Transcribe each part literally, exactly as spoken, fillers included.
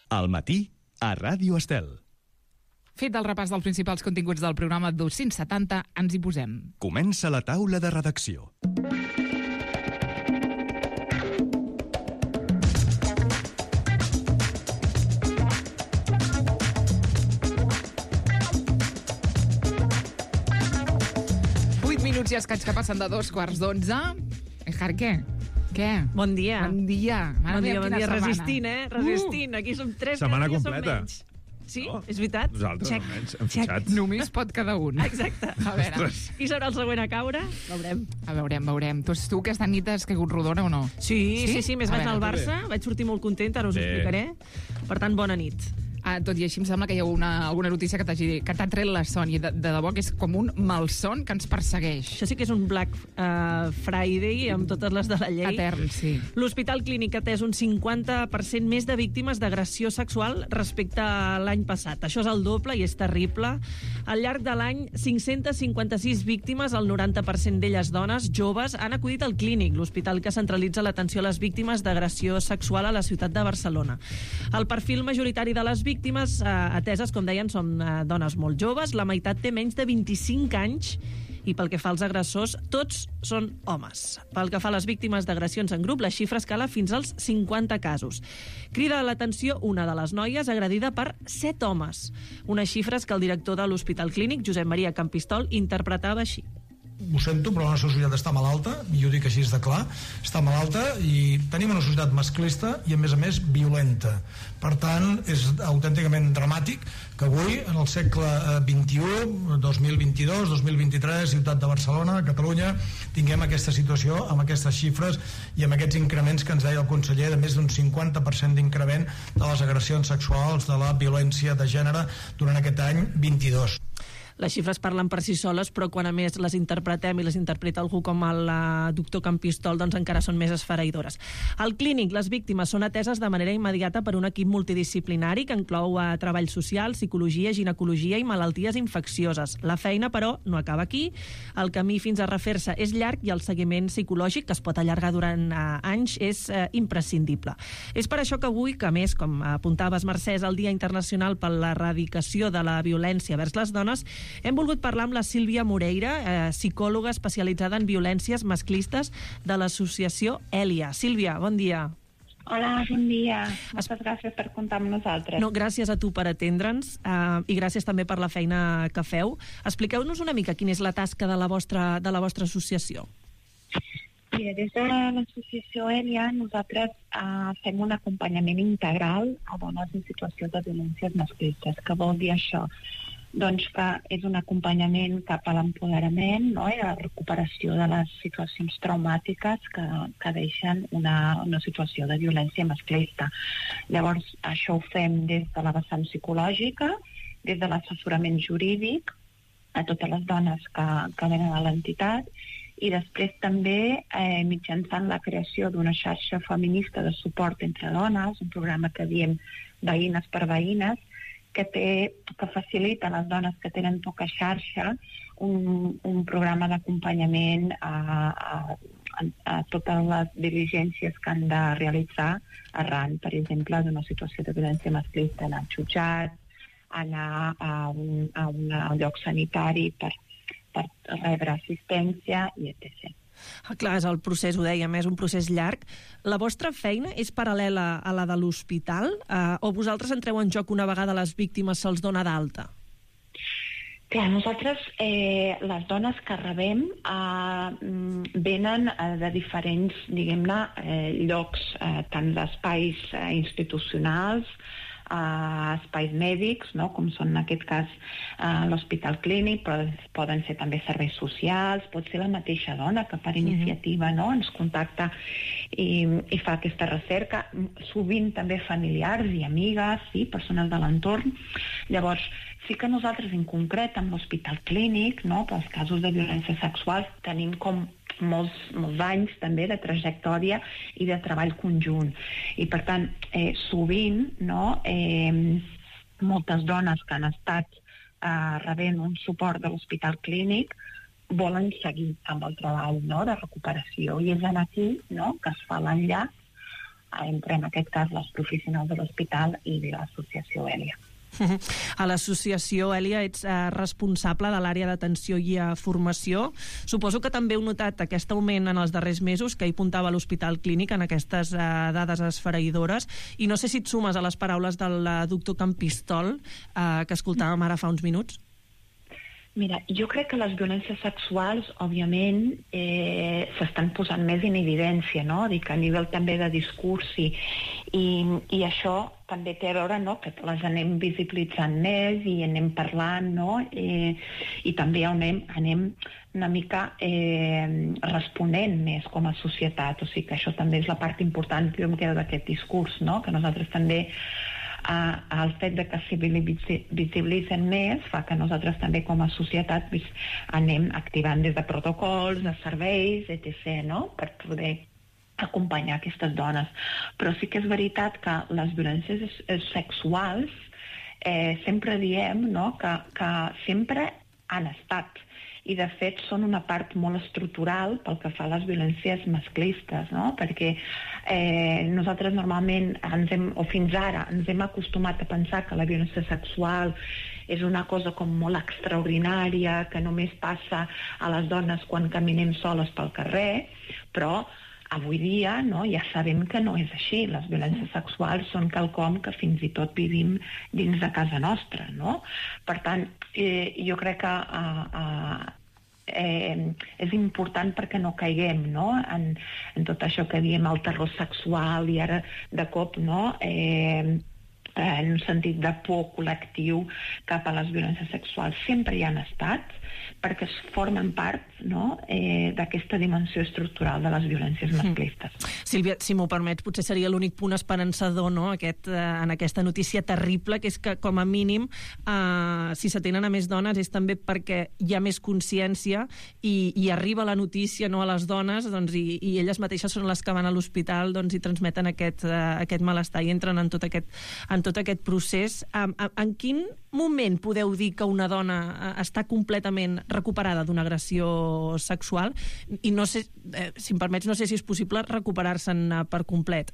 Al matí, a Ràdio Estel. Fet el repàs dels principals continguts del programa dos-cents setanta, ens hi posem. Comença la taula de redacció. Vuit minuts i escaig que passen de dos quarts d'onze. Enjar, què? Què? Bon dia. Bon dia. Bon dia, bon dia. Resistint, eh? Resistint. Uh! Aquí som tres, setmana cada dia completa. som menys. Sí, No? és veritat? Nosaltres, Check. almenys, hem Check. fitxat. Només pot cada un. Exacte. A veure, Ostres. Qui serà el següent a caure? Veurem. a veurem, veurem. Tu, tu aquesta nit has caigut rodona o no? Sí, Sí? sí, sí, més A vaig anar al veure, Barça, vaig sortir molt contenta, ara us ho Bé. explicaré. Per tant, bona nit. Ah, tot i així em sembla que hi ha una, alguna notícia que t'hagi- que t'ha tret la son i de, de debò que és com un malson que ens persegueix. Això sí que és un Black uh, Friday amb totes les de la llei. Etern, sí. L'Hospital Clínic ha atès un cinquanta per cent més de víctimes d'agressió sexual respecte a l'any passat. Això és el doble i és terrible. Al llarg de l'any, cinc-centes cinquanta-sis víctimes, el noranta per cent d'elles dones, joves, han acudit al Clínic, l'hospital que centralitza l'atenció a les víctimes d'agressió sexual a la ciutat de Barcelona. El perfil majoritari de les víctimes eh, ateses, com deien, són eh, dones molt joves, la meitat té menys de vint-i-cinc anys, i pel que fa als agressors, tots són homes. Pel que fa a les víctimes d'agressions en grup, la xifra escala fins als cinquanta casos. Crida l'atenció una de les noies agredida per set homes. Unes xifres que el director de l'Hospital Clínic, Josep Maria Campistol, interpretava així. Ho sento, però la nostra societat està malalta, i ho dic així de clar, està malalta i tenim una societat masclista i, a més a més, violenta. Per tant, és autènticament dramàtic que avui, en el segle vint-i-u, dos mil vint-i-dos, dos mil vint-i-tres, ciutat de Barcelona, Catalunya, tinguem aquesta situació amb aquestes xifres i amb aquests increments que ens deia el conseller de més d'un cinquanta per cent d'increment de les agressions sexuals, de la violència de gènere durant aquest any vint-i-dos. Les xifres parlen per si soles, però quan a més les interpretem i les interpreta algú com el uh, doctor Campistol, doncs encara són més esfereïdores. Al Clínic, les víctimes són ateses de manera immediata per un equip multidisciplinari que inclou uh, treball social, psicologia, ginecologia i malalties infeccioses. La feina, però, no acaba aquí. El camí fins a refer-se és llarg i el seguiment psicològic, que es pot allargar durant uh, anys, és uh, imprescindible. És per això que avui, que a més, com apuntaves, Mercè, és el Dia Internacional per l'Erradicació de la Violència vers les Dones, hem volgut parlar amb la Sílvia Moreira, eh, psicòloga especialitzada en violències masclistes de l'associació Èlia. Sílvia, bon dia. Hola, bon dia. Moltes gràcies per comptar amb nosaltres. No, gràcies a tu per atendre'ns eh, i gràcies també per la feina que feu. Expliqueu-nos una mica quina és la tasca de la vostra, de la vostra associació. Mira, des de l'associació Èlia nosaltres eh, fem un acompanyament integral a dones en situació de violències masclistes. Què vol dir això? Doncs que és un acompanyament cap a l'empoderament, no? I a la recuperació de les situacions traumàtiques que, que deixen una, una situació de violència masclista. Llavors, això ho fem des de la vessant psicològica, des de l'assessorament jurídic a totes les dones que, que venen a l'entitat, i després també eh, mitjançant la creació d'una xarxa feminista de suport entre dones, un programa que diem veïnes per veïnes, que, té, que facilita a les dones que tenen poca xarxa un, un programa d'acompanyament a, a, a totes les diligències que han de realitzar arran, per exemple, d'una situació de violència masclista, anar jutjat, anar a un, a un, a un lloc sanitari per, per rebre assistència i etcètera. Ah, clar, és el procés, ho dèiem, és un procés llarg. La vostra feina és paral·lela a la de l'hospital eh, o vosaltres entreu en joc una vegada les víctimes se'ls dona d'alta? Clar, nosaltres, eh, les dones que rebem eh, venen eh, de diferents, diguem-ne, eh, llocs, eh, tant d'espais eh, institucionals, a espais mèdics, no? Com són en aquest cas uh, l'Hospital Clínic, però poden ser també serveis socials, pot ser la mateixa dona que per iniciativa, no? Ens contacta i, i fa aquesta recerca, sovint també familiars i amigues, sí, persones de l'entorn. Llavors, sí que nosaltres en concret amb l'Hospital Clínic, no? Pels casos de violència sexual tenim com molts, molts anys també de trajectòria i de treball conjunt, i per tant eh, sovint, no, eh, moltes dones que han estat eh, rebent un suport de l'Hospital Clínic volen seguir amb el treball, no, de recuperació, i és en aquí, no, que es fa l'enllaç entre, en aquest cas, les professionals de l'hospital i l'associació Èlia. A l'associació Èlia ets eh, responsable de l'àrea d'atenció i eh, formació. Suposo que també heu notat aquest augment en els darrers mesos que hi apuntava l'Hospital Clínic en aquestes eh, dades esfereïdores, i no sé si et sumes a les paraules del eh, doctor Campistol eh, que escoltàvem ara fa uns minuts. Mira, jo crec que les violències sexuals, òbviament, eh, s'estan posant més en evidència, no? Dic, a nivell també de discurs, i, i, i això també té a veure, no?, que les anem visibilitzant més i anem parlant, no?, eh, i també anem, anem una mica eh, responent més com a societat. O sigui que això també és la part important que jo em quedo d'aquest discurs, no?, que nosaltres també Uh, el fet de que s'hi visibilitzen més fa que nosaltres també com a societat pues, anem activant des de protocols, de serveis, etcètera, no?, per poder acompanyar aquestes dones. Però sí que és veritat que les violències sexuals eh, sempre diem, no?, que, que sempre han estat, i de fet són una part molt estructural pel que fa a les violències masclistes, no? Perquè eh, nosaltres normalment, ens hem, o fins ara, ens hem acostumat a pensar que la violència sexual és una cosa com molt extraordinària, que només passa a les dones quan caminem soles pel carrer, però avui dia, no, ja sabem que no és així. Les violències sexuals són quelcom que fins i tot vivim dins de casa nostra, no? Per tant, eh, jo crec que eh, eh, és important perquè no caiguem, no?, en, en tot això que diem el terror sexual, i ara de cop, no?, eh, en un sentit de por col·lectiu cap a les violències sexuals. Sempre hi han estat, perquè formen part, no?, eh, d'aquesta dimensió estructural de les violències masclistes. Mm. Sílvia, si m'ho permets, potser seria l'únic punt esperançador, no?, aquest, eh, en aquesta notícia terrible, que és que, com a mínim, eh, si s'atenen a més dones és també perquè hi ha més consciència i, i arriba la notícia, no?, a les dones, doncs, i, i elles mateixes són les que van a l'hospital, doncs, i transmeten aquest, eh, aquest malestar i entren en tot aquest, en tot aquest procés. En, en quin moment podeu dir que una dona està completament recuperada d'una agressió sexual? I no sé, eh, si em permets, no sé si és possible recuperar-se'n per complet.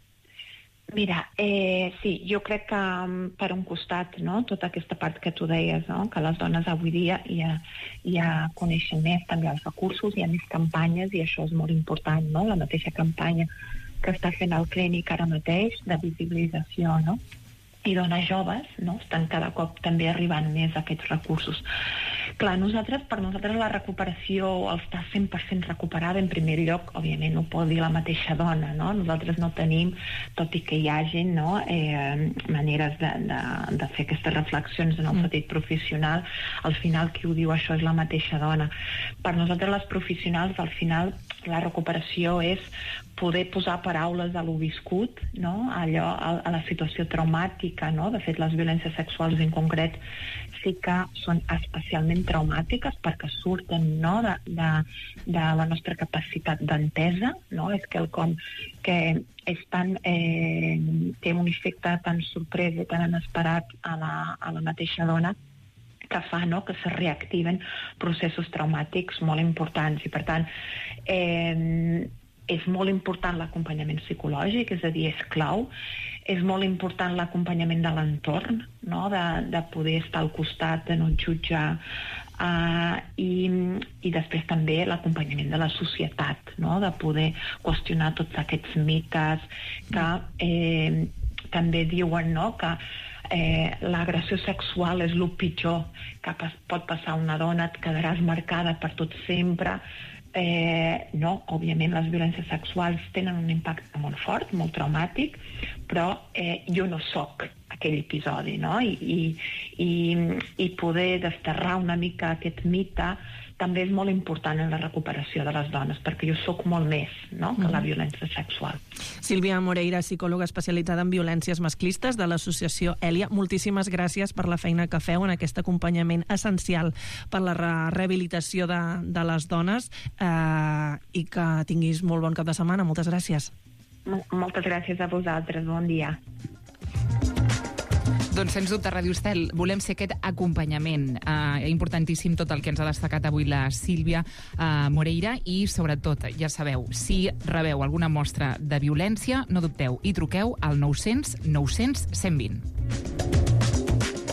Mira, eh, sí, jo crec que per un costat, no?, tota aquesta part que tu deies, no?, que les dones avui dia ja, ja coneixen més també els recursos, hi ha més campanyes, i això és molt important, no?, la mateixa campanya que està fent el Clínic ara mateix de visibilització, no?, i dones joves, no?, estan cada cop també arribant més a aquests recursos. Clar, nosaltres, per nosaltres la recuperació, el estar cent per cent recuperada, en primer lloc, òbviament no ho pot dir la mateixa dona, no? Nosaltres no tenim, tot i que hi hagi, no?, eh, maneres de, de, de fer aquestes reflexions en el sentit professional, al final qui ho diu això és la mateixa dona. Per nosaltres les professionals, al final, la recuperació és poder posar paraules a lo viscut, no?, allò, a, a la situació traumàtica, no? De fet, les violències sexuals en concret sí que són especialment traumàtiques perquè surten, no?, de, de, de la nostra capacitat d'entesa, no? És quelcom que és tan, eh, té un efecte tan sorprès i tan inesperat a la, a la mateixa dona, que fa, no?, que se reactiven processos traumàtics molt importants. I, per tant, eh, és molt important l'acompanyament psicològic, és a dir, és clau. És molt important l'acompanyament de l'entorn, no?, de, de poder estar al costat, de no jutjar, uh, i, i després també l'acompanyament de la societat, no?, de poder qüestionar tots aquests mites que eh, també diuen, no?, que Eh, l'agressió sexual és el pitjor que pas, pot passar a una dona, et quedaràs marcada per tot sempre. Eh, no, òbviament les violències sexuals tenen un impacte molt fort, molt traumàtic, però eh, jo no sóc aquell episodi, no? I, i, i, i poder desterrar una mica aquest mite també és molt important en la recuperació de les dones, perquè jo sóc molt més, no?, que la violència sexual. Sílvia Moreira, psicòloga especialitzada en violències masclistes de l'associació Èlia, moltíssimes gràcies per la feina que feu en aquest acompanyament essencial per la re rehabilitació de, de les dones, eh, i que tinguis molt bon cap de setmana. Moltes gràcies. Moltes gràcies a vosaltres. Bon dia. Doncs sens dubte, Ràdio Estel, volem ser aquest acompanyament. Eh, importantíssim tot el que ens ha destacat avui la Sílvia eh, Moreira i, sobretot, ja sabeu, si rebeu alguna mostra de violència, no dubteu i truqueu al nou cents nou cents cent vint.